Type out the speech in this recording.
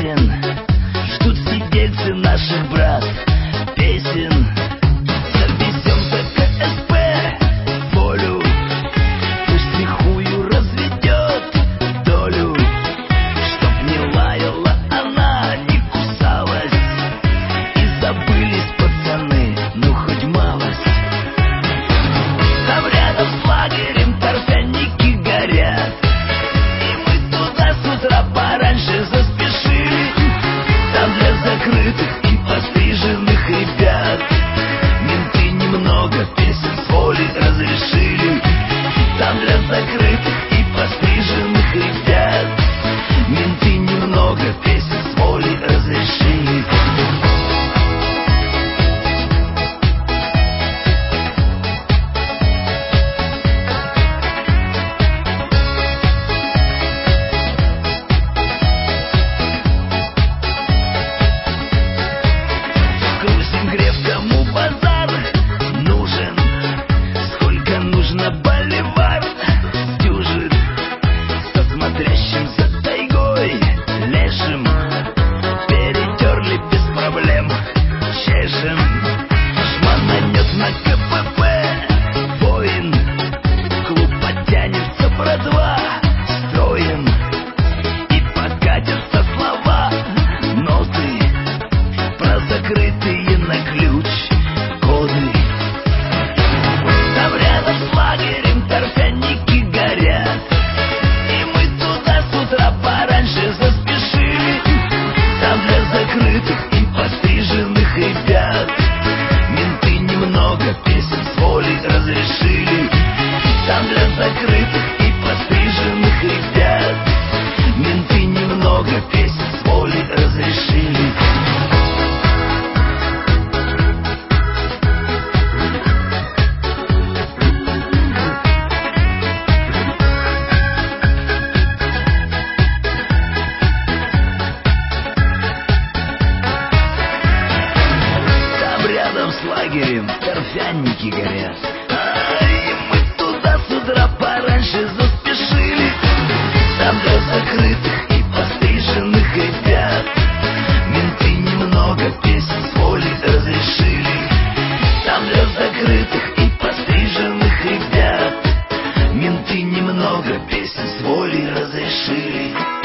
песен ждут сидельцы наших брат. Песен завезем за КСП волю, пусть лихую разведет долю, чтоб не лаяла она, не кусалась, и забылись пацаны, ну хоть малость. Там рядом с лагерем торфяники горят, и мы туда с утра пораньше заспешили. Там для закрытых и постриженных ребят менты немного песен с воли разрешили. Там для закрытых и постриженных ребят менты немного песен с воли разрешили. Кому базар нужен, сколько нужно боливар дюжит, со смотрящим за тайгой лешим перетерли без проблем, чешем. Шмананет на КПП воин, клуб подтянется, братва, строим, и покатятся слова, ноты про закрытые на ключ коды. Там рядом с лагерем торфяники горят, и мы туда с утра пораньше заспешили. Там для закрытых и постриженных ребят менты немного песен с воли разрешили. Там для закрытых и постриженных ребят менты немного песен с воли разрешили. С лагерем торфяники горят, и мы туда с утра пораньше заспешили. Там для закрытых и постриженных ребят менты немного песен с воли разрешили. Там для закрытых и постриженных ребят менты немного песен с воли разрешили.